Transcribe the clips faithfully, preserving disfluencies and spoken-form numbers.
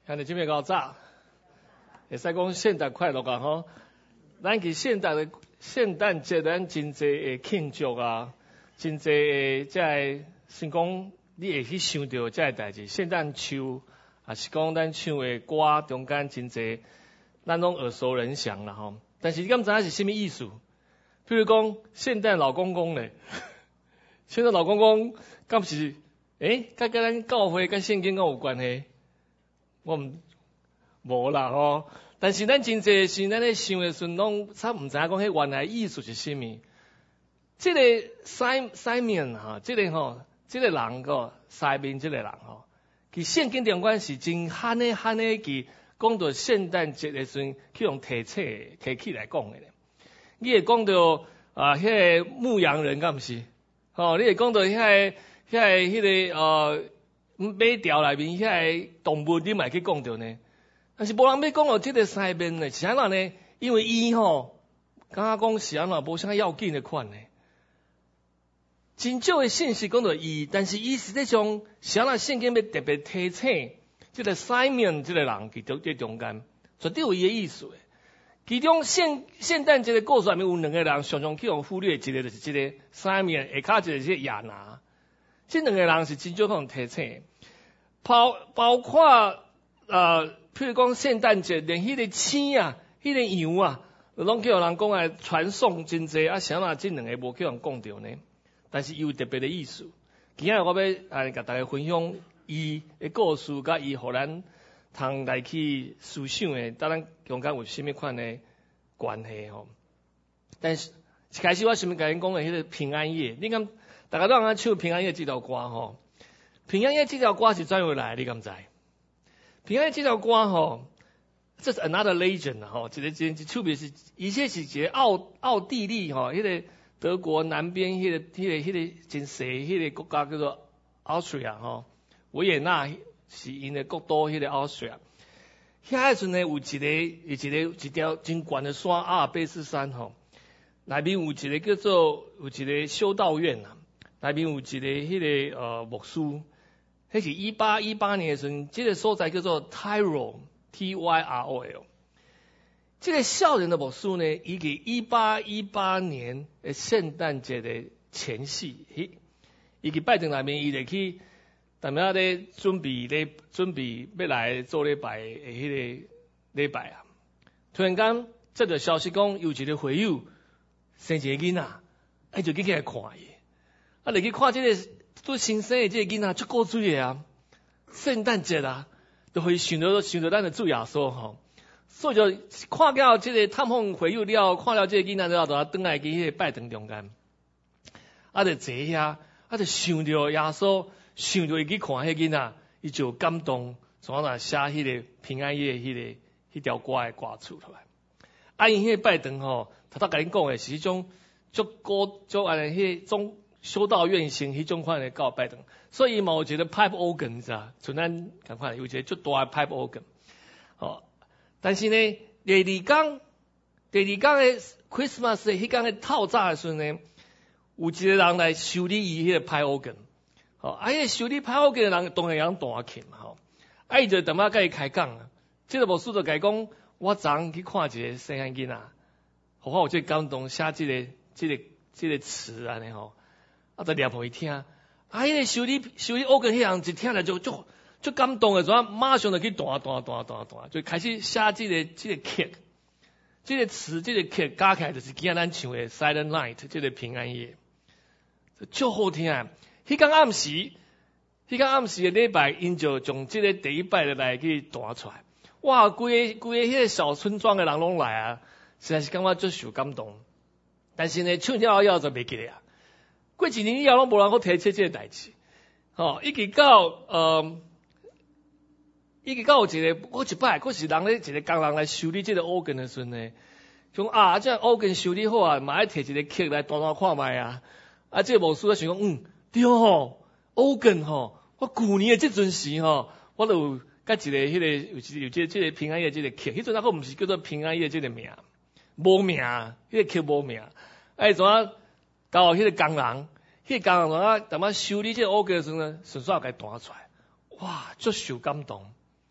看你这边搞早，会使讲圣诞快乐啊吼！咱去圣诞的圣诞节，咱真侪会庆祝啊，真侪会即个先讲你会去想到即个代志。圣诞树，也是讲咱唱的歌中间真侪，咱拢耳熟能详啦吼。但是你敢知影是啥物意思？譬如讲圣诞老公公咧，圣诞老公公敢是诶，甲甲咱教会甲圣经敢有关系？我毋无啦吼，但是咱真侪是咱咧想的时阵，拢差毋知影讲迄原来意思是啥物。即、这个西西面哈，即、这个吼，即、这个人个西面即个人吼，其圣经中间是真罕诶罕诶，其讲到圣诞节的时阵，去用提册提起来讲诶咧。你会讲到啊，迄、那个牧羊人敢毋是？吼、哦，你会讲到迄、那个、迄、那个、迄、那个呃。马条内面遐个动物，你嘛去讲着呢？但是无人要讲到即个西面呢，是安怎呢？因为伊吼，感觉讲是安怎无啥要紧的款呢？真少的信息讲到伊，但是伊实际上是安怎圣经要特别提醒即个西面即个人伫中伫中间，绝对有伊的意思的。其中圣圣诞节的故事内面有两个人常常去用忽略，一个就是即个西面，下骹一个是亚拿。这两个人是真少可能提醒，包包括呃，譬如讲圣诞节，连迄个星啊、迄、那个羊啊，拢叫人讲来传颂真济，啊，啥嘛这两个无叫人讲着呢？但是伊有特别的意思。今日我要来甲大家分享伊的故事，甲伊互咱通来去思想的，当咱中间有啥物款的关系吼？但是一开始我想要甲恁讲的迄个平安夜，你敢？大家都人唱平安夜这条歌吼，平安夜这条歌是怎样来的？你敢知？平安夜这条歌吼，这是 another legend 吼，一个真真特别是，而且是一个奥奥地利吼，迄、那个德国南边迄、那个迄、那个迄、那个真西迄个国家叫做 Austria 吼，维也纳是因的国都迄个 Austria。遐时阵呢，有一个有一个一条真悬的山阿尔卑斯山吼，内面有一个叫做有一个修道院啊。内面有一个迄、那个呃牧师，迄是一八一八年的时阵，这个所在叫做 Tyrol T Y R O L。这个少年的牧师呢，伊伫一八一八年的圣诞节的前夕，伊伊伫拜登内面，伊就去，踮遐咧准备咧准备要来做礼拜的迄个礼拜啊。突然间，这个消息讲有一个会友生一个囡仔，伊就去起来看伊。啊！入去看这个做新生的这个囡仔，足够水的啊！圣诞节啊，就会想到想到咱的主耶稣吼，所以就看到这个探访会友了，看到这个囡仔了，就要转来去迄个拜堂中间，啊，就坐遐，啊，就想到耶稣，想到伊去看迄个囡仔，伊就感动，从那写迄个平安夜迄、那个迄条歌的歌出来。啊，因迄个拜堂吼，头头甲恁讲的是迄种足高足安尼迄种。修道院型迄种款的教拜堂，所以嘛，我觉得 pipe organ 是啊，像咱赶快有一个足大的 pipe organ， 哦，但是呢，第二天，第二天的 Christmas 的迄天的透早的时候呢，有一个人来修理伊迄个 pipe organ， 哦，啊，迄个修理 pipe organ 的人当然人大气嘛，吼，啊，伊就踮仔甲伊开讲啊，这个牧师就甲伊讲，我昨昏去看一个细汉囡仔，互我有这感动，写这个这个这个词安尼吼。啊！就念互伊听，啊！迄个修理修理乌根迄人一听来就就就感动诶，怎啊马上就去弹弹弹弹弹，就开始写即、這個即、這個曲，即、這個詞即、這個曲加起來就是今仔咱唱诶 Silent Night， 即個平安夜，足好聽啊！迄天暗時，迄天暗時诶禮拜，因就從即個第一擺來去彈出來，哇！規個規個迄個小村莊诶人攏來啊，實在是感覺足受感動。但是呢，唱了以後就袂記咧啊。過一年以後攏無人好提起這個代志，吼，一直到呃，一直到有一個，我一擺，嗰是人咧，一個工人來修理這個 organ 的時陣呢，講啊，這 organ 修理好啊，嘛愛摕一個曲來彈彈看覓啊，啊，這個牧師咧想講，嗯，對吼 ，organ 吼，我舊年的這陣時吼，我就有甲一個迄、那個有有有這這個平安夜這個曲，迄陣那個毋是叫做平安夜這個名，無名，迄、那個曲無名，哎，怎啊？到迄個工人，迄、那個工人啊，踮仔修理這個 organ 的時候呢，順手甲伊彈出來，哇，足受感動。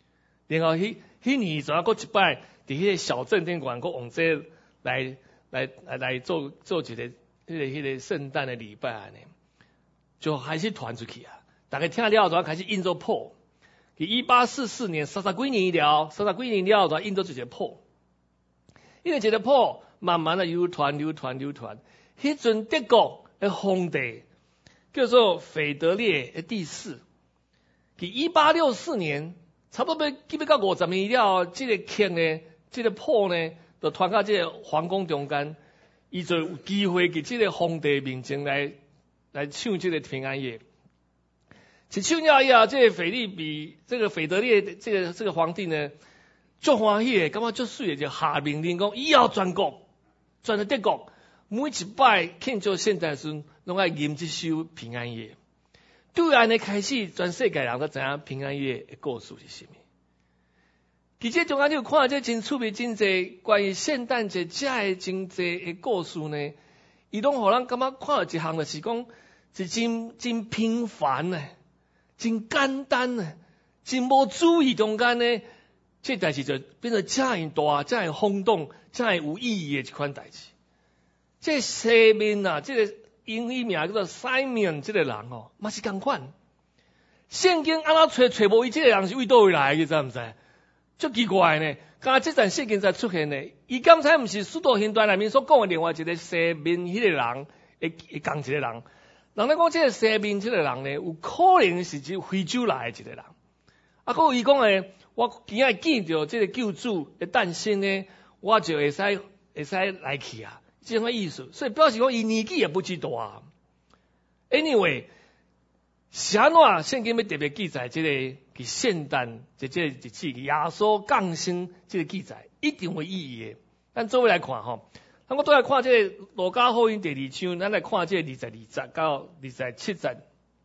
然后迄迄年仲还佫一摆伫迄个小镇顶管，佫往这来来来来做做一个迄个迄个圣诞的礼拜安尼，就开始传出去啊！大家听了后，开始印做谱。伫一八四四年三十几年了，三十几年了就印做一个谱。因为一个谱慢慢的流传流传流传，迄阵德国的皇帝叫做腓德烈的第四，伫一八六四年。差不多要基本到五十年了，这个庆呢，这个谱呢，就传到这个皇宫中间，伊就有机会伫这个皇帝面前来来唱这个平安夜。一唱了以后，这个腓利比，这个腓德烈，这个这个皇帝呢，足欢喜的，感觉足水的，就下命令讲，以后全国，全德国，每一摆庆祝圣诞时，拢爱吟这首平安夜。对安尼开始，全世界人都知影平安夜的故事是啥物。其实中间你有看这真趣味真侪关于圣诞节遮的真侪的故事呢，伊拢互咱感觉看到一项就是讲，是真真平凡呢，真简单呢，真无注意中间呢，这代志就变成遮尔大、遮尔轰动、遮尔有意义的一款代志。这西面啊，这个。英语名叫做 Simon 这个人哦，嘛是同款。圣经安怎找找无伊这个人是为倒位来的，知唔知？足奇怪呢！刚这段圣经才出现呢，伊刚才毋是使徒行传内面所讲的另外一个西面迄个人，会会讲一个人。人咧讲这个西面这个人呢，有可能是只非洲来的一个人。啊，佮伊讲诶，我今仔见到这个救主的诞生呢，我就会使会使来去啊。这种意思，所以表示讲伊年纪也不知大。Anyway， 是安怎圣经要特别记载这个伫圣诞即这日子耶稣降生这个记载，一定有意义的。咱做伙来看吼，咱我倒来看这个路加福音第二章，咱来看这个二十二节到二十七节。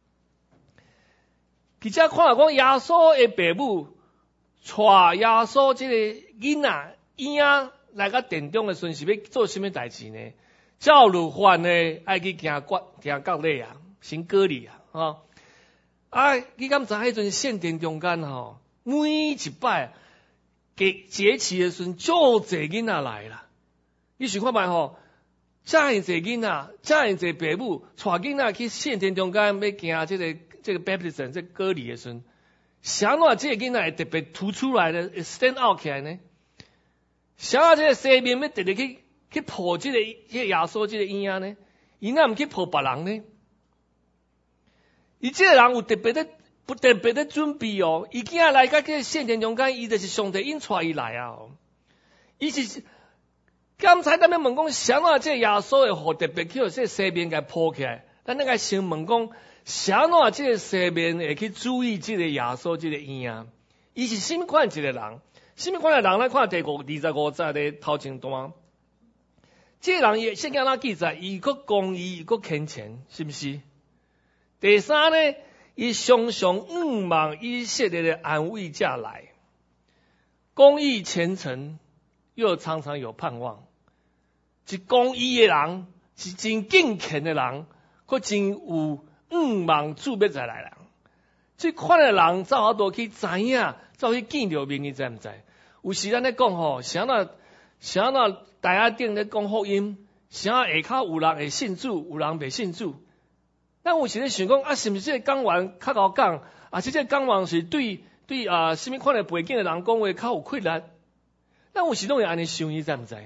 其实看到讲耶稣的爸母带耶稣这个囡仔婴来到殿中的时阵是要做什么代志呢？照律法呢，爱去行割行割礼啊，行割礼啊，吼、哦！啊，你敢知迄阵圣殿中间吼，每一摆节节期的时阵，足侪囡仔来啦。你想看觅吼，遮尔侪囡仔，遮尔侪爸母带囡仔去圣殿中间要行这个这个 baptism 这割礼的时阵，啥怎这个囡仔会特别突出来呢？会 stand out 起来呢？啥这个西面要特别去去抱这个这个耶稣这个婴仔呢？伊哪毋去抱别人呢？伊这个人有特别的不特别的准备哦。伊今仔来到这个圣殿中间，伊就是上帝引带伊来啊、哦。伊是刚才咱们问讲，啥怎这个耶稣会互特别去互这个西面给抱起来？咱应该先问讲，啥怎这个西面会去注意这个耶稣这个婴仔？伊是什么款一个人？什么款的人？咱看第五二十五节的头前段，这个人也圣经哪记载，伊个公义，伊个虔诚，是不是？第三呢，伊常常仰望以色列的安慰者来，公义虔诚，又常常有盼望。一公义的人，是真敬虔的人，佮真有仰望主要再来人。这款的人，走好多去知影。走去见着面，你知唔知？有时咱咧讲吼，啥那啥那大家顶咧讲福音，啥下骹有人会信主，有人袂信主。咱有时咧想讲啊，是毋是这个讲完较高讲，啊，是这个讲完是对对啊，什么款的背景的人讲话较有困难？咱有时拢会安尼想，你知唔知？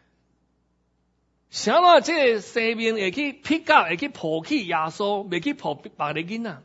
啥那这个西面会去pick up，会去抱起耶稣，袂去抱别个囡仔。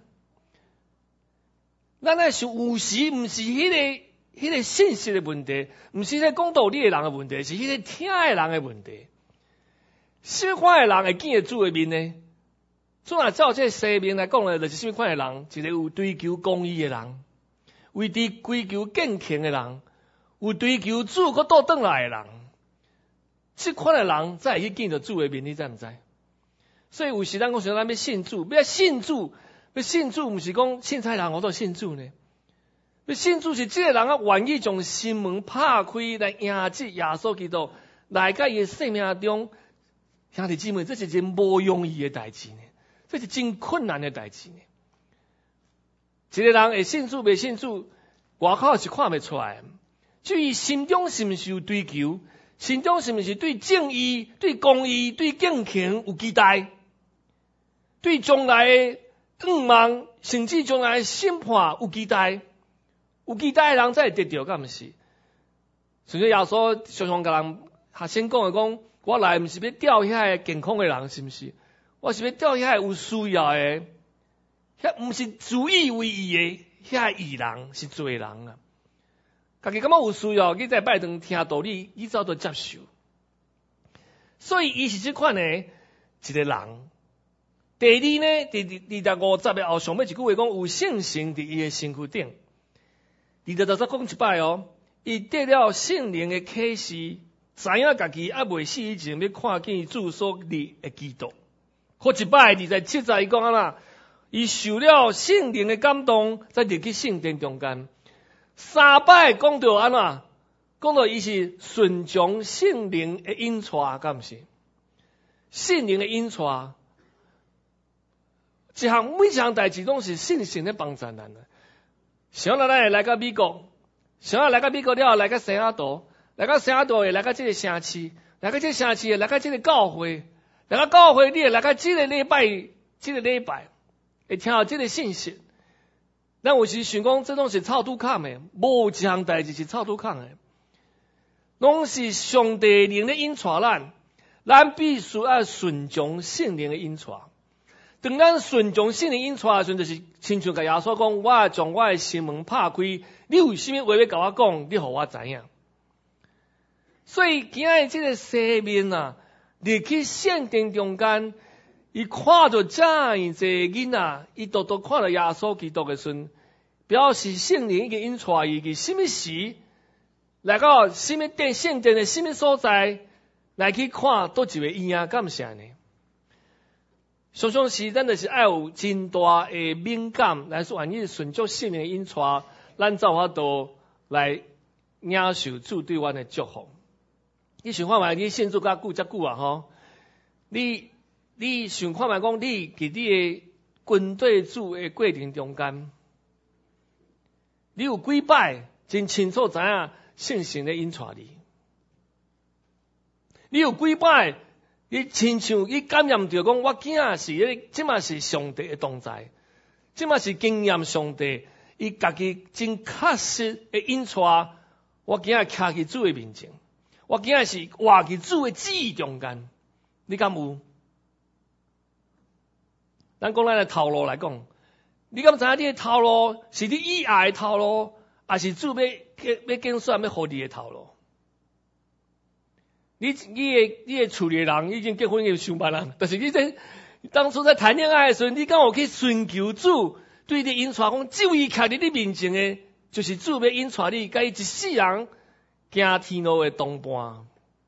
咱咧想有时毋是迄、那个、迄个信息的问题，毋是咧讲道理的人的问题，是迄个听的人的问题。什么款的人会见得主的面呢？主若照这西面来讲咧，就是什么款的人？一个有追求公义的人，为伫追求敬虔的人，有追求主佮倒转来的人。这款的人才会去见到主的面，你知毋知？所以有时咱讲想咱要信主，要信主。要信主，毋是讲凊彩人我都信主呢。要信主是这个人啊，愿意将心门拍开来迎接耶稣基督来到伊的生命中。兄弟姊妹，这是件无容易的代志呢，这是真困难的代志呢。一个人会信主，袂信主， 外口是看不出来。至于心中是毋是有追求，心中是毋是对正义、对公义、对敬虔有期待，对将来的愿望，甚至将来的审判有期待，有期待的人才会得到，敢毋是？所以耶稣常常甲人学生讲的讲，我来毋是要钓遐健康的人，是毋是？我是要钓遐有需要的，遐毋是自以为义的遐义人，是罪人啊！家己感觉有需要，你再拜堂听道理，你早都接受。所以伊是即款的一个人。第二呢，第二第五十的后上尾一句话讲，有圣神伫伊的身躯顶。二十六十讲一摆哦，伊得了圣灵的启示，知影家己还未死以前要看见主所立的基督。或一摆二十七十伊讲啊啦，伊受了圣灵的感动，再入去圣殿中间。三摆讲到安怎？讲到伊是顺从圣灵的引带，敢毋是？圣灵的引带，一项每一项代志拢是圣神咧帮助咱的。想到咱会来到美国，想到来到美国了后来到西雅图，来到西雅图会来到这个城市，来到这个城市会来到这个教会，来到教会你会来到这个礼拜，这个礼拜会听到这个信息。咱有时想讲，这拢是臭拄空的，无一项代志是臭拄空的，拢是上帝灵的引带咱，咱必须要顺从圣灵的引带。当咱顺从圣灵引带的时阵，就是亲像甲耶稣讲，我将我的心门拍开，你有啥物话要甲我讲，你互我知影。所以今日这个生命啊，入去圣殿中间。伊看到这样一个囡仔，伊独独看到耶稣基督的时阵，表示圣灵已经引带伊去什么时来到什么殿圣殿的什么所在来去看倒一个婴仔，敢是安尼？常常是咱就是爱有真大的敏感，来说愿意顺着圣灵的引带，咱才有法度来领受主对阮的祝福。你想看觅你信主甲久遮久啊吼，你。你想看觅讲，你伫你的军队主的过程中间，你有几摆真清楚知影圣神的引带你？你有几摆你亲像你感染着讲，我囝仔是咧，即嘛是上帝的同在，即嘛是经验上帝，伊家己真确实的引带，我囝仔徛伫主的面前，我囝仔是活伫主的旨意中间，你敢有？咱讲咱的头路来讲，你敢知影你的头路是你以爱的头路，还是主要要拣选要互你的头路？你你的你的厝里的人已经结婚已经上万人，但是你在当初在谈恋爱的时候，你敢有去寻求主对你引带讲，只有伊徛伫你面前的，就是主要引带你，甲伊一世人行天路的同伴。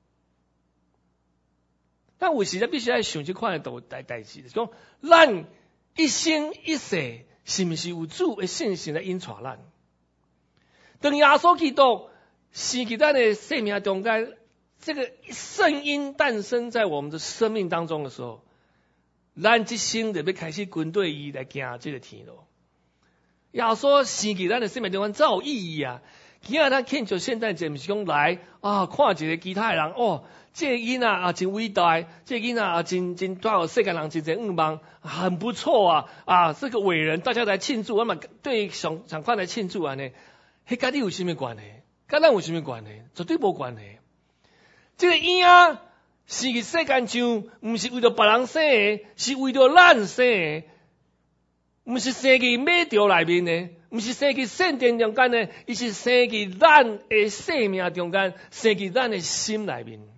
但有时咱必须要想这款的代代志，就是讲咱一生一世是毋是有主的圣神来引带咱？当耶稣基督生伫咱的生命中间，这个圣音诞生在我们的生命当中的时候，咱这生就要开始跟对伊来行这个天路。耶稣生伫咱的生命中间才有意义啊！今日咱庆祝圣诞节，毋是讲来啊看一个其他的人哦。这个囡仔啊真伟大，这个囡仔啊真真带有世界人真真愿望，很不错啊啊！这个伟人，大家来庆祝，我们对上上款来庆祝安尼，迄甲你有啥物关系？甲咱有啥物关系？绝对无关系。这个婴仔生伫世间上，毋是为着别人生的，是为着咱生的，毋是生伫马槽内面的，毋是生伫圣殿中间的，伊是生伫咱的生命中间，生伫咱的心内面。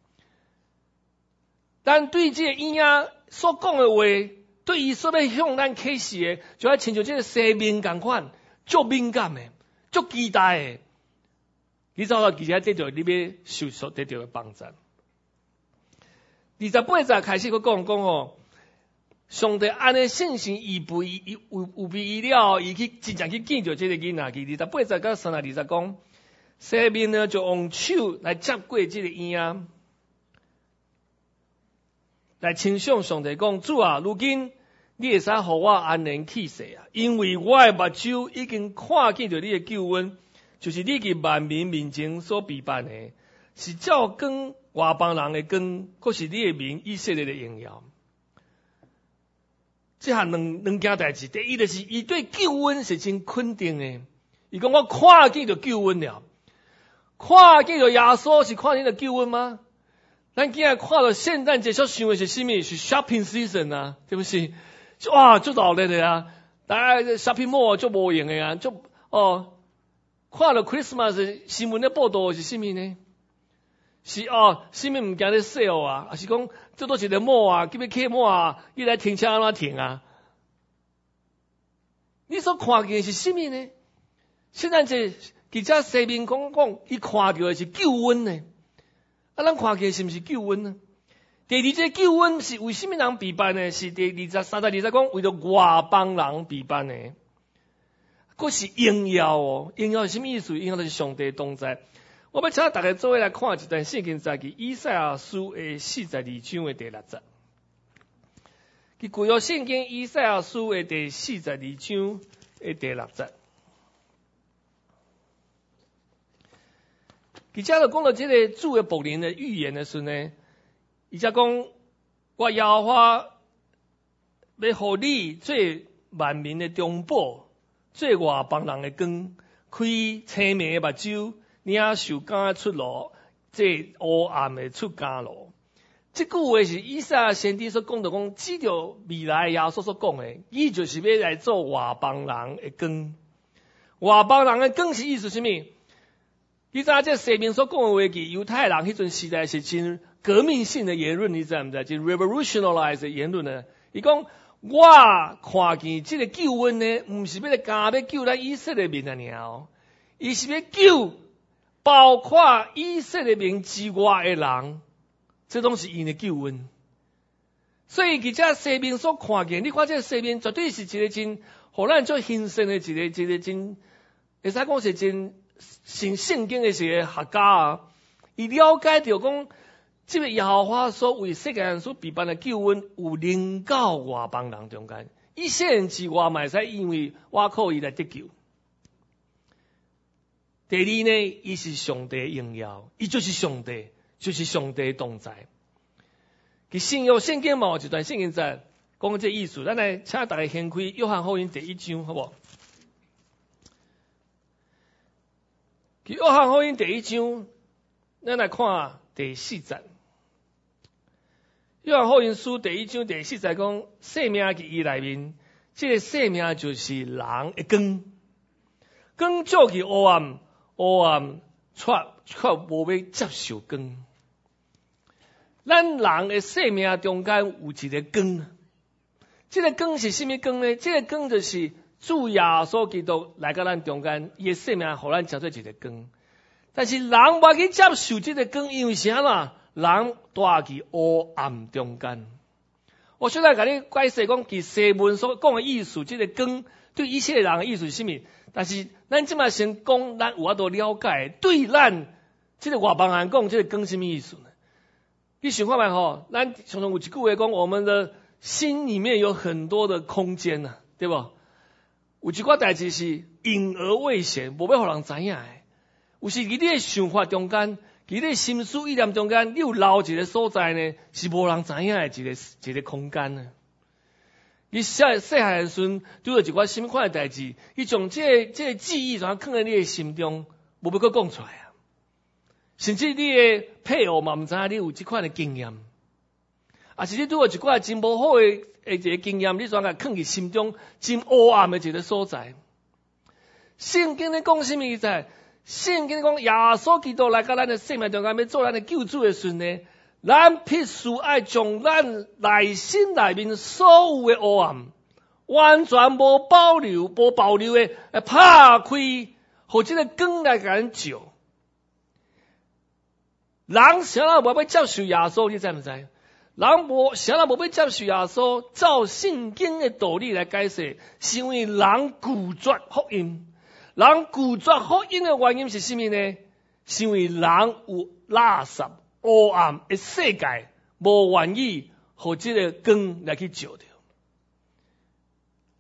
但对这个婴仔所讲的话，对伊所要向咱启示的，就要亲像这个生命共款，足敏感的，足期待的。你才有其他得到你要受所得到的帮助。二十八节开始，佢讲讲哦，上帝安尼圣神预备伊有有备伊了，伊去真正去见着这个囡仔。二十八节到三十二节讲，生命呢就用手来接过这个婴仔。来称颂上帝讲，主啊，如今你会使互我安然起誓啊，因为我的目睭已经看见着你的救恩，就是你伫万民面前所备办的，是照光外邦人的光，佫是你的名以色列的荣耀。这下两两件代志，第一就是伊对救恩是真肯定的，伊讲我看见着救恩了，看见着耶稣是看见着救恩吗？咱今日看到圣诞节所想的是什么？是 shopping season 啊，对不是？哇，足热烈的啊！大家 shopping mall 足无用的啊，足哦，看到 Christmas 新闻的报道是什么呢？是哦，什么物件咧 sale 啊？还是讲这都是个 mall 啊？叫要去 mall 啊？伊来停车安怎停啊？你所看见的是什么呢？圣诞节记者声明讲讲，伊看到的是救恩呢。啊，咱看见是毋是救恩呢？第二，这救恩是为什么人备办呢？是第二十三十二十讲，为了外邦人备办的。佫是荣耀哦，荣耀是什么意思？荣耀就是上帝同在。我要请大家做伙来看一段圣经在记以赛亚书的四十二章的第六节。伫旧约圣经以赛亚书的第四十二章的第六节。其实就讲到这个主的仆人的预言的时候呢，伊才讲我耶和华要互你做万民的中保，做外邦人的光，开清明的目睭，领受干的出路，这黑暗的出家路。这句话是以赛亚先知所讲的，讲指着未来耶稣所讲的，伊就是要来做外邦人的光。外邦人的光是意思是什么？你知道这圣经所讲的话，记犹太人迄阵时代是真革命性的言论，你知唔知？真 revolutionized 的言论呢？伊讲我看见这个救恩呢，唔是要来加要救咱以色列民啊尔，伊是要救包括以色列民之外的人，这拢是因的救恩。所以，其实圣经所看见，你看这圣经绝对是一个真，互咱做兴盛的一个一个真，会使讲是真。信圣经的一个学家啊，伊了解到讲，这个耶和华所为世界人所备办的救恩，有临到外邦人中间，以色列人之外嘛会使因为我靠伊来得救。第二呢，伊是上帝的荣耀，伊就是上帝，就是上帝的同在。其新约圣经嘛有一段圣经在讲这意思，咱来请大家掀开约翰福音第一章，好不好？约翰福音第一章，咱来看第四节。约翰福音书第一章第四节讲，生命伫伊内面，这个生命就是人的光。光照去黑暗，黑暗却却无要接受光。咱人的生命中间有一个光，这个光是什么光呢？这个光就是主耶稣基督来到咱中间，伊的生命互咱照做一个光。但是人无去接受这个光，因为啥啦？人住伫黑暗中间。我现在甲你解释讲，其西文所讲的意思，这个光对一切人的意思是什么？但是咱即摆先讲，咱有法度了解，对咱这个外邦人讲，这个光什么意思呢？你想看觅吼，咱常常有一句话讲，我们的心里面有很多的空间呐、啊，对不？有一寡代志是隐而未显，无要互人知影的。有时伫你的想法中间，伫你的心思意念中间，你有留一个所在呢，是无人知影的一个一个空间呢。你细细汉的时阵，拄到一寡什么款的代志，伊将这个这个记忆全放在你的心中，无要搁讲出来啊。甚至你的配偶嘛，毋知影你有这款的经验，啊，是你拄到一寡真无好的一个经验，你全甲放伫心中真黑暗的一个所在。圣经咧讲什么意思？圣经讲耶稣基督来到咱的生命中间，要做咱的救主的时候呢，咱必须爱将咱内心内面所有的黑暗，完全无保留、无保留的拍开，互这个光来甲咱照。人啥人无要接受耶稣，你知唔知？人无啥人无要接受耶稣，照圣经的道理来解释，是因为人拒绝福音。人拒绝福音的原因是什么呢？是因为人有垃圾、黑暗的世界，无愿意互这个光来去照着。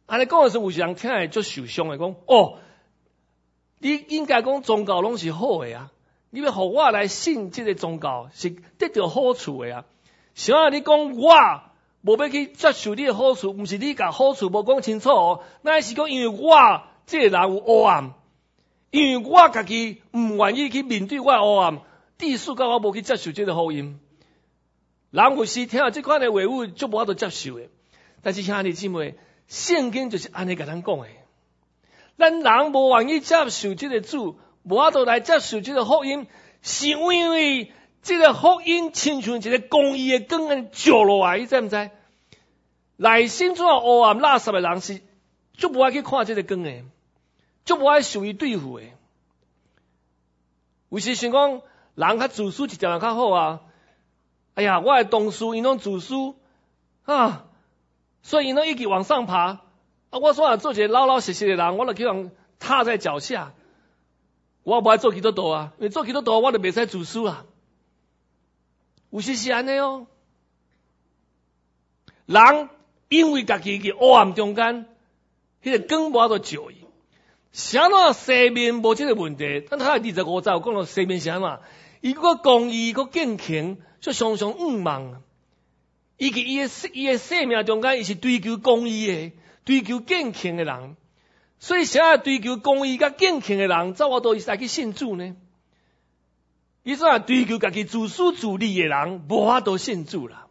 安尼讲的时候，有些人听来就受伤的，讲哦，你应该讲宗教拢是好的啊，你要互我来信这个宗教是得到好处的啊。想啊，你讲我无要去接受你的好处，毋是你甲好处无讲清楚哦，那是讲因为我这个人有黑暗，因为我家己毋愿意去面对我的黑暗，致使到我无去接受这个福音。人有时听到这款的话语，就无法度接受的。但是兄弟姊妹，圣经就是安尼甲咱讲的。咱人无愿意接受这个主，无法度来接受这个福音，是因为这个福音亲像一个公义的光安照落来，你知毋知？内心中黑暗垃圾的人是就无爱去看这个光的，就无爱受伊对付的。有时想讲人较自私一点较好啊。哎呀，我的同事因拢自私啊，所以因拢一直往上爬。啊，我说啊，做一个老老实实的人，我就叫人踏在脚下。我无爱做基督徒啊，因为做基督徒我就袂使自私啊。有时是安尼哦，人因为家己伫黑暗中间，迄个光无法度照伊。啥物生命无这个问题？咱睇下二十五章讲到生命是安怎，伊个公义个健康。就常常仰望，伊伫伊诶伊诶生命中间，伊是追求公义诶，追求健康诶人。所以，啥追求公义甲健康诶人，怎我都来去信主呢？伊怎追求家己自私自利诶人，无法度信主啦。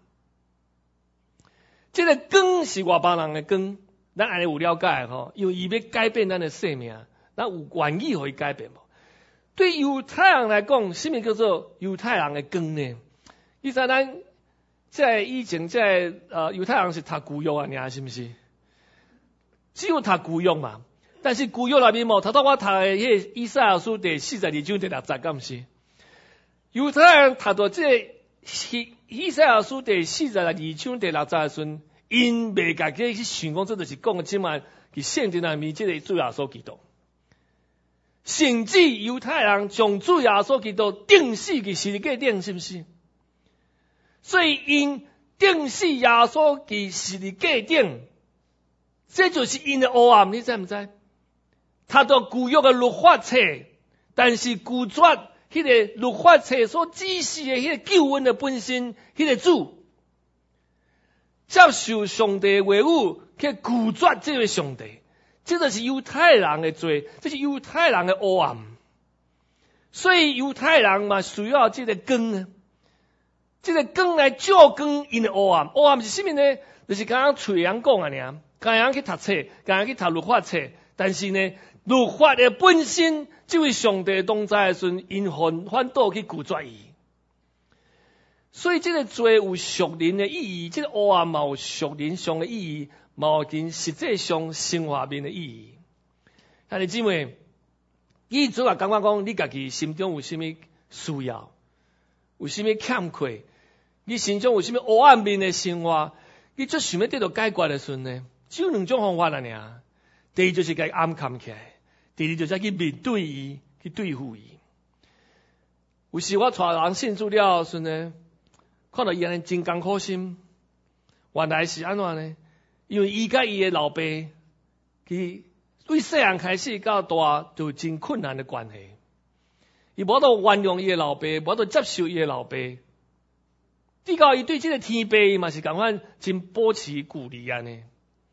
这个光是外邦人诶光，咱安尼有了解吼，因为伊要改变咱诶生命，咱有愿意互伊改变无？对犹太人来讲，什么叫做犹太人诶光呢？你知咱在以前在呃犹太人是读旧约啊，尔是毋是？只有读旧约嘛，但是旧约内面无读到我读的迄个以赛亚书第四十二章第六节，敢毋是？犹太人读到这个以赛亚书第四十二章第六节的时阵，因未家己去想讲，这就是讲的即卖伫圣经内面即个主耶稣基督。甚至犹太人将主耶稣基督钉死伫十字架顶，是毋是？所以因钉死耶稣伫十字架顶，这就是因的黑暗，你知毋知？他到旧约的律法册，但是旧约迄个律法册所指示的迄个救恩的本身，迄个主接受上帝的话语去拒绝这位上帝，这就是犹太人的罪，这是犹太人的黑暗。所以犹太人嘛需要这个光啊。这个光来照光因的黑暗，黑暗是什么呢？就是刚刚嘴人讲啊，尔，刚刚去读册，刚刚去读律法册，但是呢，律法的本身，这位上帝同在的时阵，因反反倒去拒绝伊。所以这个罪有属灵的意义，这个黑暗嘛有属灵上的意义，嘛有跟实际上生活面的意义。兄弟姊妹，伊主要感觉讲，你家己心中有什么需要，有什么欠缺？你心中有什么黑暗面的生活，你最想要得到解决的时阵呢？只有两种方法啦，尔。第一就是该暗藏起来，第二就是去面对伊，去对付伊。有时我带人信主了时阵呢，看到伊安尼真艰苦心，原来是安怎呢？因为伊甲伊的老爸，佢对细汉开始到大就真困难的关系，伊无得原谅伊的老爸，无得接受伊的老爸。至到伊对这个天父嘛是共款真保持距离安尼。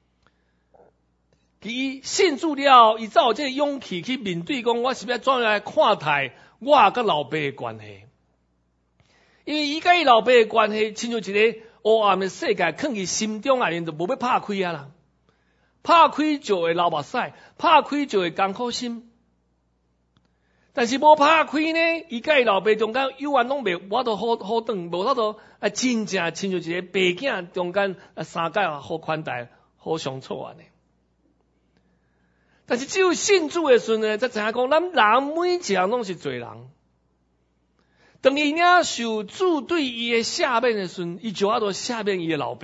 伊信主了，伊才有这个勇气去面对讲，我是要怎样来看待我甲老爸的关系？因为伊甲伊老爸的关系，亲像一个黑暗的世界，藏伫心中内面就无要拍开啊啦。拍开就会流目屎，拍开就会艰苦心。但是无拍开呢，伊甲伊老爸中间有缘拢袂，我都好好等，无法度啊，真正亲像一个爸囝中间啊，三界好款待，好相处安尼。但是只有信主的时阵呢，才知影讲，咱人每一个人拢是罪人。当伊领受主对伊的赦免的时阵，伊就要多赦免伊的老爸。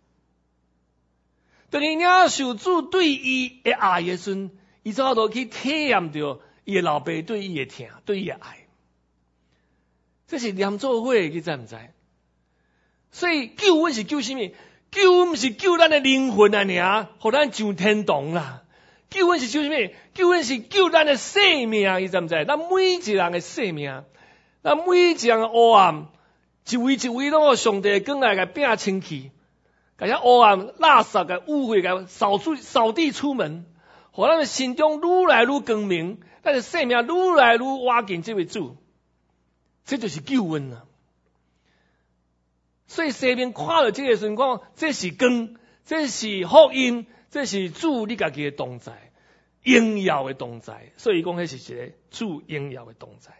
当伊领受主对伊的爱的时阵，伊就要多去体验到伊的老爸对伊的疼，对伊的爱。这是连做伙，你知唔知？所以救恩是救什么？ 救恩不是救咱的灵魂啊，尔，互咱上天堂啦。救恩是救什么？救恩是救咱的生命，你知唔知？咱每一个人的生命，咱每一个人的黑暗，一位一位拢有上帝光来甲摒清去，甲遐黑暗、垃圾、甲污秽、甲扫出、扫地出门，互咱的心中愈来愈光明，咱的生命愈来愈挖近这位主，这就是救恩啊！所以生命看到这个时光，这是光，这是福音，这是主你家己的同在，荣耀的同在。所以讲，迄是一个主荣耀的同在。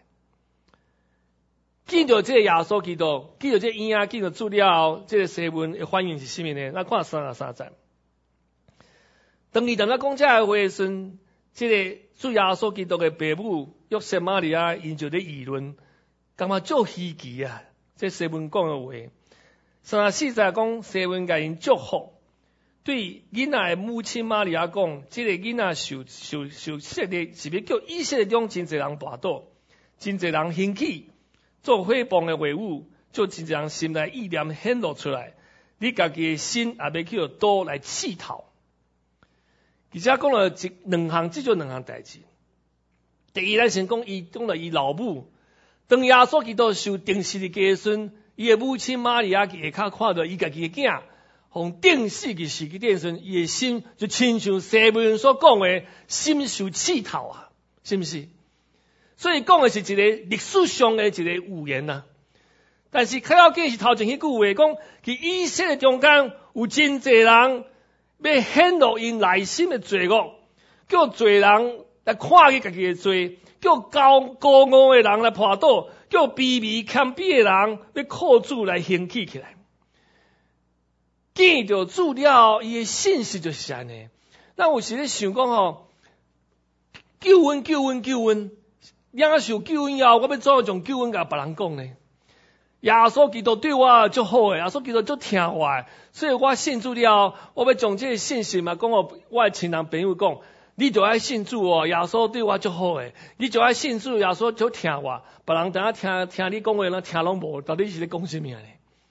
见到这个耶稣基督，见到这个婴儿，见到主了后，这个西文的反应是什么呢？咱看三十三节。当伊当咱讲这个话时，这个主耶稣基督的父母约瑟玛利亚因就咧议论，感觉足稀奇啊！这西文讲的话。三十四节讲，西文甲因祝福，对囡仔的母亲玛利亚讲，这个囡仔受受受设立是要叫以色列中真侪人跋倒，真侪人兴起做诽谤的话语，就真侪人心内意念显露出来，你家己的心也要去刀来刺透。而且讲了一两项，这就两项代志。第一，咱先讲伊讲了伊老母，当耶稣基督受定死的家孙。伊的母亲玛利亚伫下骹看到伊家己的囝，从定死嘅时机点上，伊的心就亲像西文所讲的，心受刺透啊，是不是？所以讲的是一个历史上的一个预言啊。但是较要紧是头前迄句话讲，伫以色列中间有真侪人要显露因内心的罪恶，叫罪人来看去家己的罪，叫高高傲的人来爬倒。叫卑微谦卑的人要靠主来兴起起来，见到主了，伊的信息就是安尼。咱有时咧想讲吼，救恩救恩救恩，领受救恩以后，我要怎样将救恩甲别人讲呢？耶稣基督对我足好诶，耶稣基督足听我诶，所以我信主了后，我要将这个信息嘛讲互我的亲人朋友讲。你就爱信主哦，耶稣对我足好诶，你就爱信主，耶稣就听我。别人等下听听你讲话，人听拢无，到底是咧讲什么呢？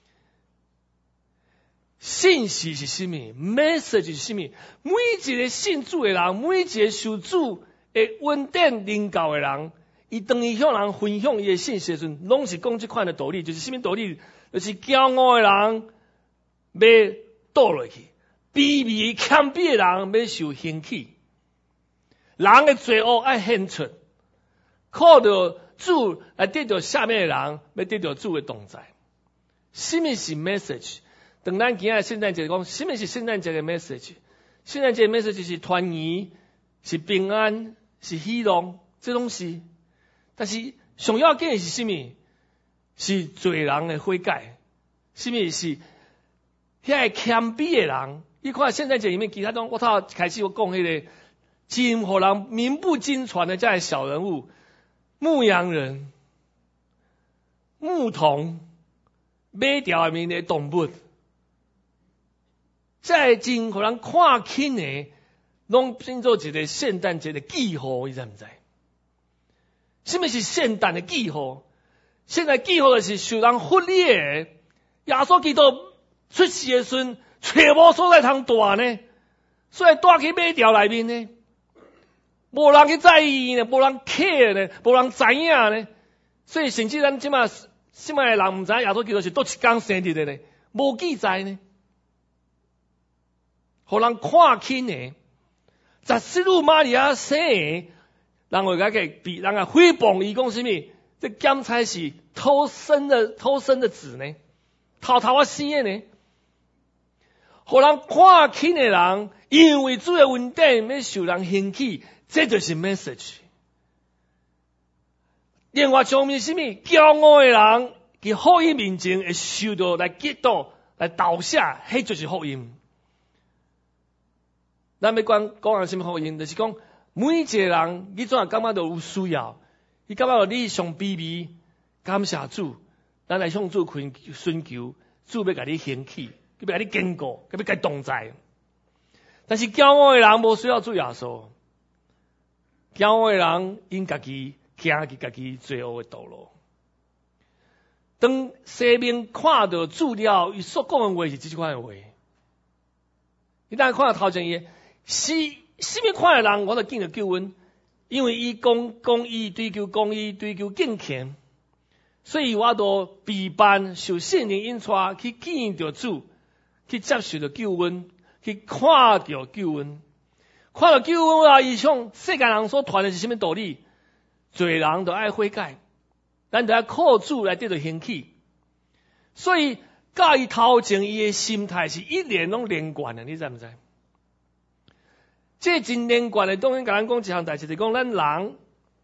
信息是什么 ？message 是什么？每一个信主的人，每一个受主的稳定领教的人，伊当伊向人分享伊的信息时，拢是讲这款的道理，就是什么道理？就是骄傲的人要倒落去，卑微谦卑的人要受兴起。人的罪恶爱显出，靠着主来得到下面的人，要得到主的同在。什么是 message？ 当咱今日圣诞节讲，什么是圣诞节的 message？ 圣诞节的 message 是团圆，是平安，是喜乐，这东西。但是上要紧的是什么？是罪人的悔改。什么是遐个谦卑的人？你看圣诞节里面其他种，我头开始我讲迄个。真互人名不经传的这样小人物，牧羊人、牧童、买条面的动物，这真互人看轻的，拢变做一个圣诞节的记号，你知唔知？什么是圣诞的记号？现在记号就是受人忽略的，耶稣基督出世的时，找无所在通大呢，所以带去买条内面呢。无人去在意呢，无人 care 呢，无人知影呢，所以甚至咱即马即马的人唔知耶稣基督是倒一天生日的呢，无记载呢，互人看轻的，十四路玛利亚生的，人会甲个比人啊诽谤伊讲什么？这检猜是偷生的偷生的子呢，偷偷啊生的呢，互人看轻的人，因为主的恩典要受人兴起。这就是 message。另外上面是什么？骄傲的人，佢福音面前会受到来激到来倒下，迄就是福音。咱要讲讲下什么福音？就是讲每一个人，你总系感觉到有需要，你感觉到你上卑微，感谢主，咱来向主寻寻求，主要甲你兴起，佢要甲你坚固，佢要甲你同在。但是骄傲的人无需要主耶稣。骄傲的人，因家己行去家己最后的道路。当生命看到主了，伊所讲的话是这款的话， 你当看头前伊，是什么款的人，我就见着救恩，因为伊公公义追求公义追求敬虔，所以我都被办受圣灵引带去见着主，去接受着救恩，去看着救恩，看到救恩啊！以上世界人所传的是什么道理？罪人都爱悔改，咱就要靠主来得到兴起。所以，甲伊头前伊的心态是一连拢连贯的，你知唔知？这真连贯的，当然甲咱讲一项代志，就是讲咱人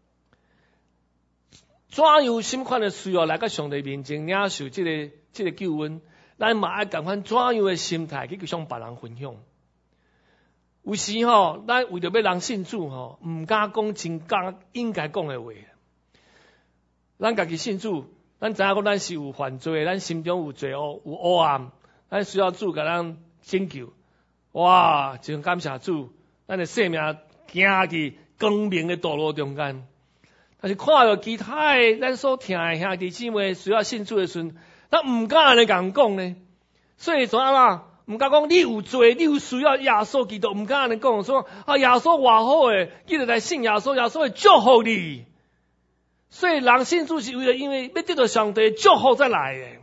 怎样什款的需要来到上帝面前领受这个这个救恩，咱嘛爱共款怎样的心态去向别人分享。有时吼，咱为着要人信主吼，唔敢讲真讲应该讲的话。咱家己信主。咱知影讲咱是有犯罪，咱心中有罪恶、有黑暗，咱需要主甲咱拯救。哇，真感谢主，咱的生命行伫光明的道路中间。但是看到其他的咱所听的兄弟姊妹需要信主的时阵，咱唔敢安尼共讲呢。所以怎样啊？唔敢讲你有罪，你有需要耶稣基督，唔敢安尼讲说啊，耶稣偌好诶，记得来信耶稣，耶稣会祝福你。所以人信主是为了因为要得到上帝祝福再来的，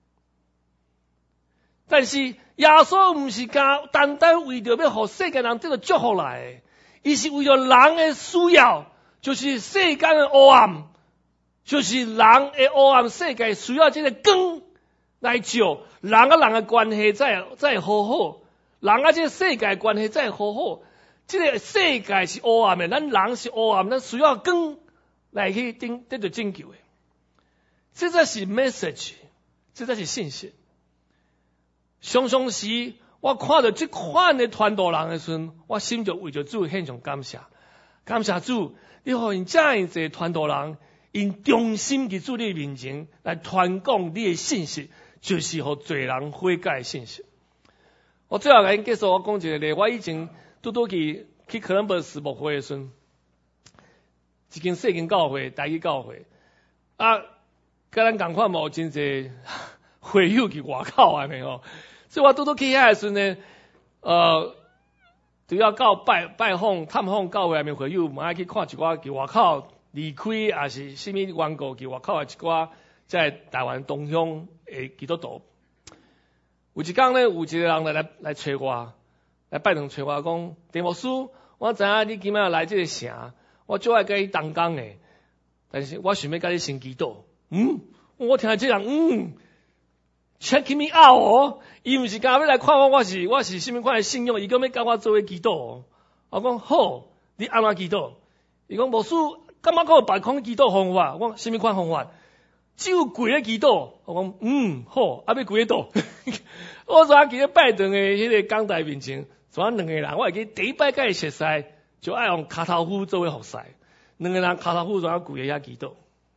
但是耶稣唔是单单单为着要互世界人得到祝福来的，伊是为了人的需要，就是世间的黑暗，就是人的黑暗世界需要这个光来照，人啊人的关系再再好好，人啊这个世界关系再好好，这个世界是黑暗的，咱人是黑暗，咱需要光。来去得得到拯救的，这才是 message， 这才是信息。常常时我看到这款的传道人的时阵，我心就为着主献上感谢，感谢主，你互因这样一个传道人，因忠心伫主你面前来传讲你的信息，就是互罪人悔改的信息。我最后甲因结束，我讲一个例，我以前拄拄去去哥伦布斯牧会的时阵。一间细间教会，台语教会，啊，甲咱共款无真济会友去外口安尼吼，所以我拄拄去遐的时阵呢，呃，就要到拜拜访、探访教会内面会友，嘛爱去看一寡去外口离开，也是甚物缘故去外口的一寡在台湾东乡的基督徒。有一天呢，有一个人来来来找我，来拜堂找我讲，陈牧师，我知影你今仔来这个城。我最爱甲伊同工诶，但是我想要甲你先祈祷。嗯，我听这人嗯 ，check me out 哦，伊毋是干要来看我，我是我是什么款诶信仰，伊讲要甲我做伙祈祷。我讲好，你安怎祈祷？伊讲牧师，感觉讲有别款祈祷方法？我讲什么款方法？只有跪咧祈祷。我讲嗯好，啊要跪咧倒。我昨仔记咧拜堂诶迄个讲台面前，昨仔两个人，我会记第一摆甲伊熟悉。就爱用骹头夫作为服侍，两个人骹头夫就要跪喺遐祈祷，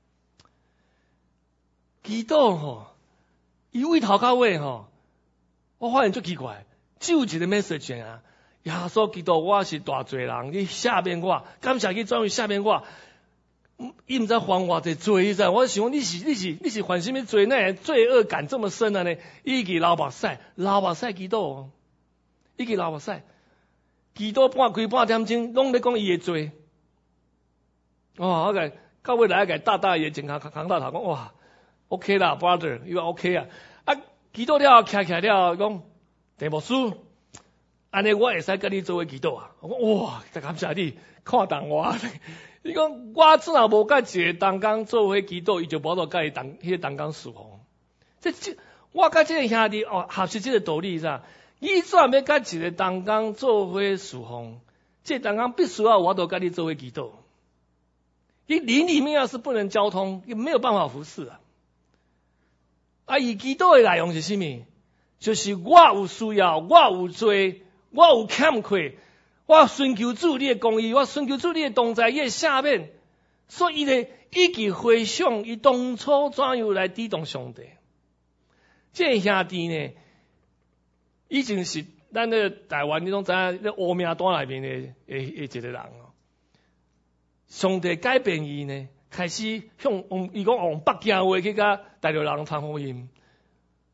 祈祷吼，伊为头到尾吼，我发现足奇怪，只有一个 message 啊，耶稣基督我是大罪人，你赦免我，感谢你转为赦免我，伊毋知犯偌济罪，知？我想你是你是你是犯什么罪呢？罪恶感这么深啊呢？伊去流目屎，流目屎祈祷，伊去流目屎。祈祷半开半点钟，拢咧讲伊诶罪。哦，我个到尾来个大大爷前扛扛大头讲哇 ，OK 啦 ，brother， you are OK 啊。啊，祈祷了，徛徛了，讲陈牧师，安尼我会使甲你做伙祈祷啊。我讲哇，感谢你看重我。伊讲我只若无甲一个同工做伙祈祷，伊就无得甲伊同迄个同工侍奉。这这，我甲这个兄弟哦，学习这个道理是。你怎要甲一个同工做伙侍奉？这同工必须要我都甲你做伙祈祷。你邻里面要是不能交通，也没有办法服侍啊。啊，以祈祷的内容是什么？就是我有需要，我有罪，我有欠缺，我寻求主你的公义，我寻求主你的同在，伊的赦免。所以呢，伊去回想伊当初怎样来抵挡上帝。这兄弟呢？以前是咱咧台湾，你拢知影咧乌名单内面诶诶诶一个人哦。上帝改变伊呢，开始向往伊讲往北京话去甲大陆人传福音。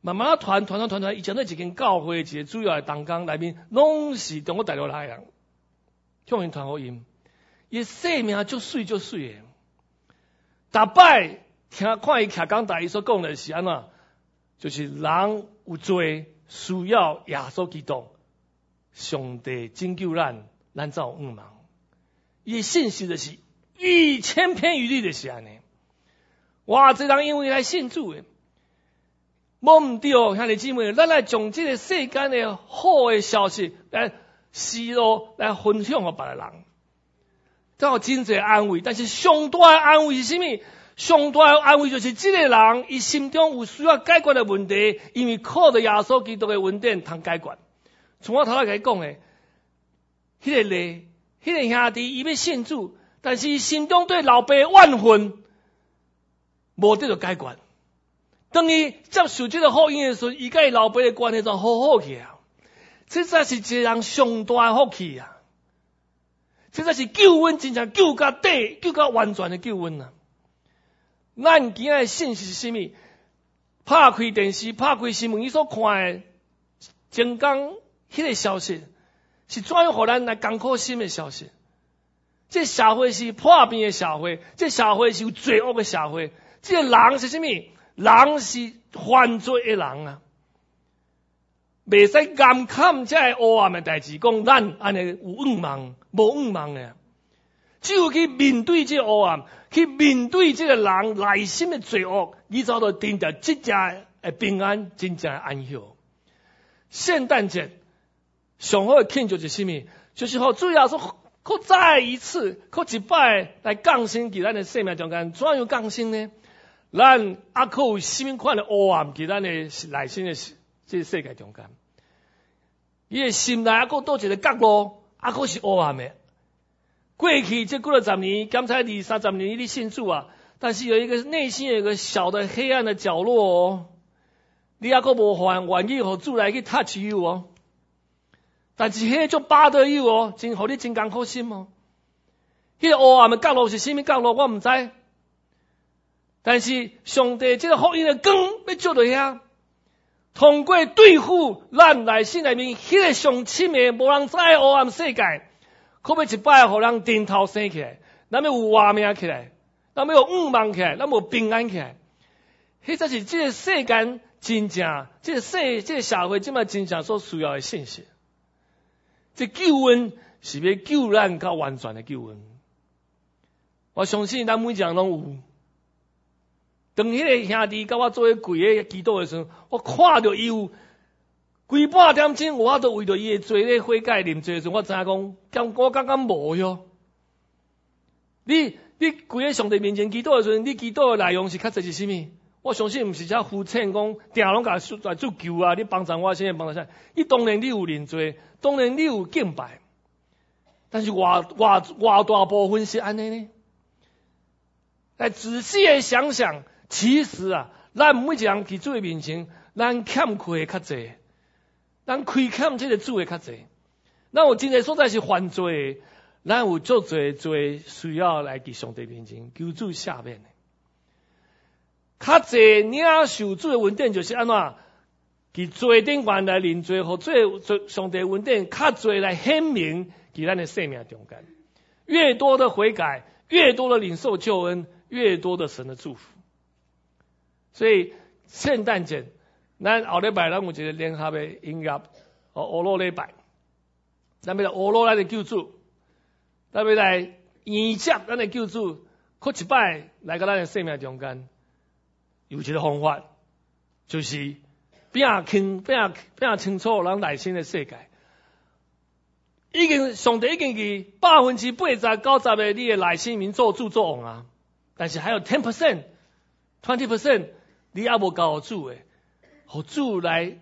慢慢啊传传传传传，以前咧一间教会一个主要的同工内面，拢是中国大陆来人，向因传福音。伊生命足水足水的，逐摆听看伊徛讲台，伊所讲的是安怎？就是人有罪需要耶稣基督，上帝拯救咱，咱才有五忙。伊的信息就是一千篇一律的是安尼。哇，这人因为来信主的。无毋对，兄弟姊妹，咱来将这个世间的好的消息来示露，来分享给别个人，才有真侪安慰。但是上大的安慰是啥物？上大的安慰就是这个人，伊心中有需要解决的问题，因为靠着耶稣基督的恩典通解决。从我头仔甲伊讲的，迄个咧，迄个兄弟伊要信主，但是伊心中对老爸怨恨，无得到解决。当伊接受这个福音的时候，伊甲伊老爸的关系就好好起啊！这才是一个人上大的福气啊！这才是救恩，真正救到底、救到完全的救恩啊！咱今仔的信息是啥物？拍开电视、拍开新闻，伊所看的前刚迄个消息，是怎样互咱来艰苦心的消息？这社会是破病的社会，这社会是有罪恶的社会，这个人是啥物？人是犯罪的人啊，袂使甘看这个黑暗的代志，讲咱安尼有愿望，无愿望的，只有去面对这个黑暗，去面对这个人内心的罪恶，你才能得到真正的平安，真正的安息。圣诞节上好的庆祝是啥物？就是互主要说，搁再一次，搁一摆来降生伫咱的生命中间，怎样降生呢？咱还可有什么款的黑暗伫咱的内心的这个世界中间？伊的心内还可倒一个角落，还可是黑暗的。过去这几多十年，刚才二三十年你信主啊，但是有一个内心有一个小的黑暗的角落哦，你还可无还愿意互主来去 touch you 哦。但是迄就巴得 you 哦，真互你真艰苦心哦。迄个黑暗的角落是什么角落？我唔知。但是上帝这个福音的光要照到遐，通过对付咱内心内面迄个上深的无人知的黑暗世界，可要一摆互人顶头升起来，咱要有活命起来，咱要有愿望起来，咱要有平安起来。迄才是这个世间真正，这个世这个社会今麦真正所需要的信息。这救恩是要救咱到完全的救恩。我相信咱每一个人拢有。当迄个兄弟甲我做伙跪咧祈祷的时候，我看到伊有规半点钟，我都为着伊的罪咧悔改认罪的时候，我知影讲，咁我感觉无哟。你你跪喺上帝面前祈祷的时候，你祈祷的内容是较侪是啥物？我相信毋是遮肤浅讲，定拢甲来做求啊！你帮助我，现在帮助啥？伊当然你有认罪，当然你有敬拜，但是偌偌偌大部分是安尼呢？来仔细的想想。其实啊，咱每一个人伫主的面前，咱欠亏的较侪，咱亏欠这个主的较侪。咱有真侪所在是犯罪的，咱有足侪罪需要来伫上帝面前求主赦免的。较侪领受主的恩典就是安怎？伫罪顶悬来认罪，和罪上帝恩典较侪来显明伫咱的生命中间。越多的悔改，越多的领受救恩，越多的神的祝福。所以圣诞节，咱后礼拜咱有一个联合的音乐，哦，俄罗礼拜，咱要来俄罗咱的救主，咱要来迎接咱的救主，搁一摆来到咱的生命中间，有一个方法，就是变清变变清楚咱内心的世界。已经上帝已经给百分之八十九十的你的内心面做主作王啊，但是还有 ten percent、twenty percent。你还无交主诶，互主来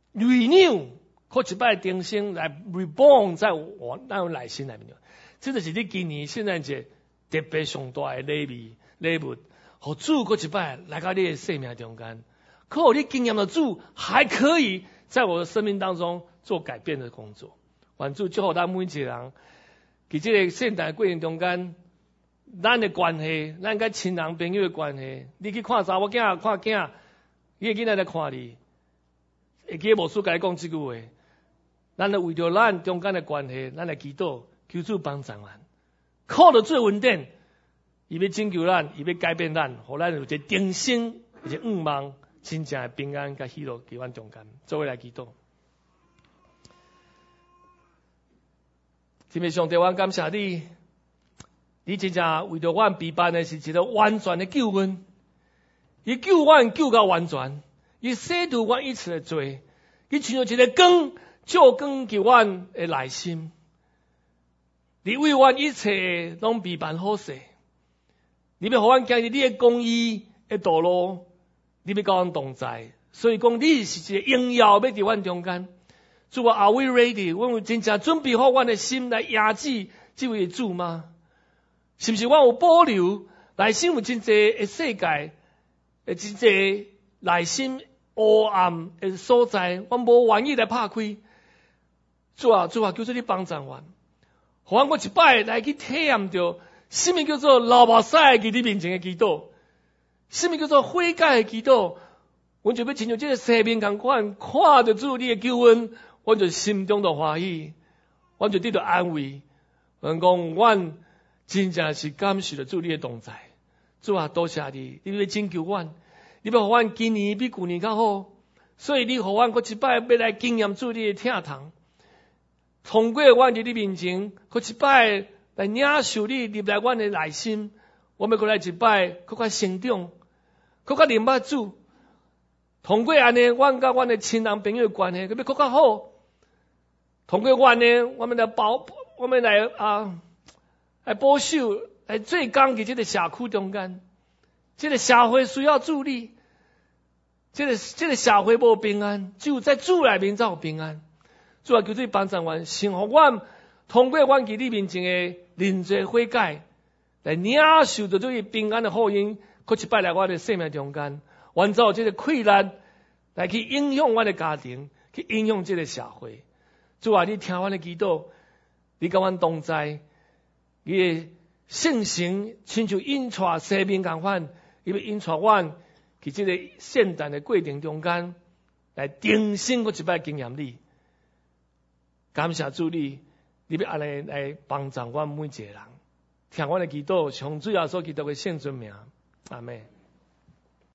renew， 靠一摆定心来 reborn 在我咱内心内面。这就是你今年圣诞节特别上大诶礼物礼物，互主靠一摆来到你的生命中间，靠你经验的主还可以在我的生命当中做改变的工作。愿主祝福咱每一个人，伫这个圣诞过程中间。咱的关系，咱甲亲人朋友的关系，你去看查某囝看囝，伊个囡仔来看你， 会记无书甲你讲即句话，咱来为着咱中间的关系，咱来祈祷，求主帮助咱。靠到最稳定，伊要拯救咱，伊要改变咱，互咱有一个定心，一个愿望，真正的平安甲喜乐伫阮中间。做伙来祈祷。天父上帝，阮感谢你，你真正为着阮备办的是一个完全的救恩，伊救阮救到完全，伊洗除阮一切的罪，伊像一个光照光给阮的内心。你为阮一切拢备办好势，你要互阮行入你的公义的道路，你要甲阮同在。所以讲，你是一个荣耀要伫阮中间。主啊 ，Are we ready？ 阮有真正准备好阮的心来压制这位主吗？是不是阮有保留内心有真济的世界，诶，真济内心黑暗的所在，阮无愿意来拍开。主啊，主啊，求主你帮助阮。互阮我一摆来去体验到，什么叫做流目屎伫你面前的祈祷，什么叫做悔改的祈祷，阮就要亲像这个生命同款，看到主你的救恩，阮就心中就欢喜，阮就得到安慰。阮讲，阮真正是感谢着主你的同在。主啊，多谢你，你要拯救阮，你要互阮今年比旧年较好，所以你互阮佫一摆要来经验主你的疼痛。通过阮伫你面前，佫一摆来领受你入来阮的内心，我们佫来一摆佫较成长，佫较明白主。通过安尼，阮甲阮的亲人朋友的关系佫要佫较好。通过阮呢，我们来保，我们来啊，来保守，来做工伫这个社区中间，这个社会需要助力，这个这个社会无平安，只有在主内面才有平安。主啊，求主帮助阮，幸福阮通过阮伫你面前的认罪悔改，来领受到这个平安的福音，佫一摆来阮的生命中间，完造这个溃烂，来去影响阮的家庭，去影响这个社会。主啊，你听阮的祈祷，你甲阮同在，你的圣神亲像引带生命共款，伊要引带阮伫这个圣诞的过程中间，来定心佫一摆经验你。感谢主你，你要安尼来帮助阮每一个人，听阮的祈祷，从主耶稣基督的圣尊名，阿门。